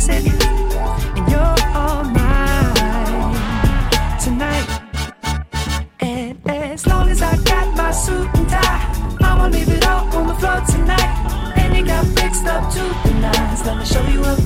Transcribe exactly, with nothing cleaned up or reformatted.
it, and you're all mine tonight. And as long as I got my suit and tie, I'ma leave it all on the floor tonight. And it got fixed up to the nines. Let me show you a